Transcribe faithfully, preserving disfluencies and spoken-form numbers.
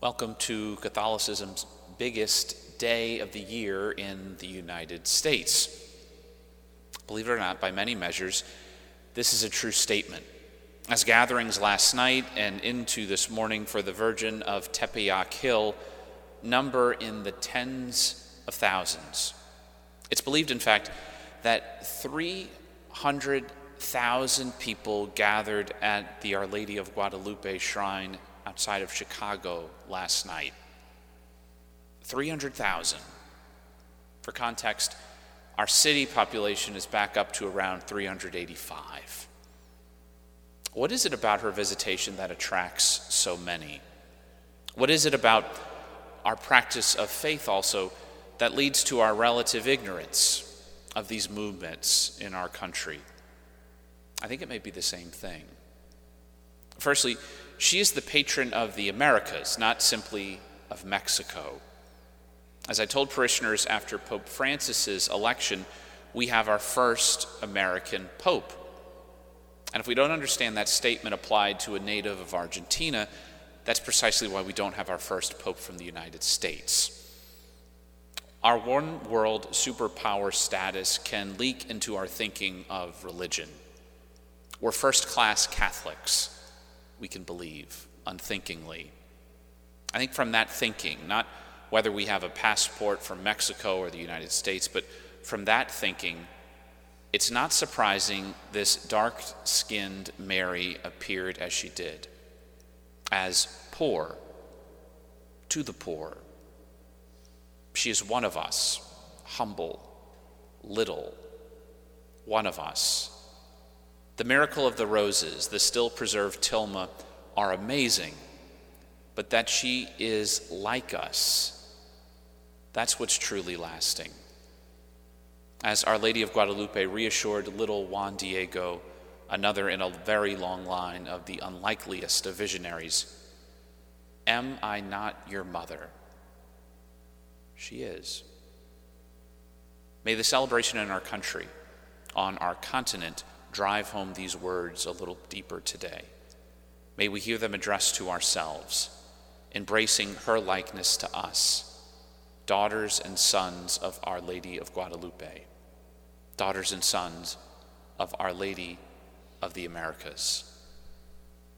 Welcome to Catholicism's biggest day of the year in the United States. Believe it or not, by many measures, this is a true statement. As gatherings last night and into this morning for the Virgin of Tepeyac Hill number in the tens of thousands. It's believed, in fact, that three hundred thousand people gathered at the Our Lady of Guadalupe shrine outside of Chicago last night. three hundred thousand. For context, our city population is back up to around three hundred eighty-five. What is it about her visitation that attracts so many? What is it about our practice of faith also that leads to our relative ignorance of these movements in our country? I think it may be the same thing. Firstly, she is the patron of the Americas, not simply of Mexico. As I told parishioners after Pope Francis's election, we have our first American pope. And if we don't understand that statement applied to a native of Argentina, that's precisely why we don't have our first pope from the United States. Our one world superpower status can leak into our thinking of religion. We're first-class Catholics. We can believe unthinkingly. I think from that thinking, not whether we have a passport from Mexico or the United States, but from that thinking, it's not surprising this dark-skinned Mary appeared as she did, as poor to the poor. She is one of us, humble, little, one of us. The miracle of the roses, the still preserved tilma, are amazing, but that she is like us, that's what's truly lasting. As Our Lady of Guadalupe reassured little Juan Diego, another in a very long line of the unlikeliest of visionaries, "Am I not your mother?" She is. May the celebration in our country, on our continent, drive home these words a little deeper today. May we hear them addressed to ourselves, embracing her likeness to us, daughters and sons of Our Lady of Guadalupe, daughters and sons of Our Lady of the Americas.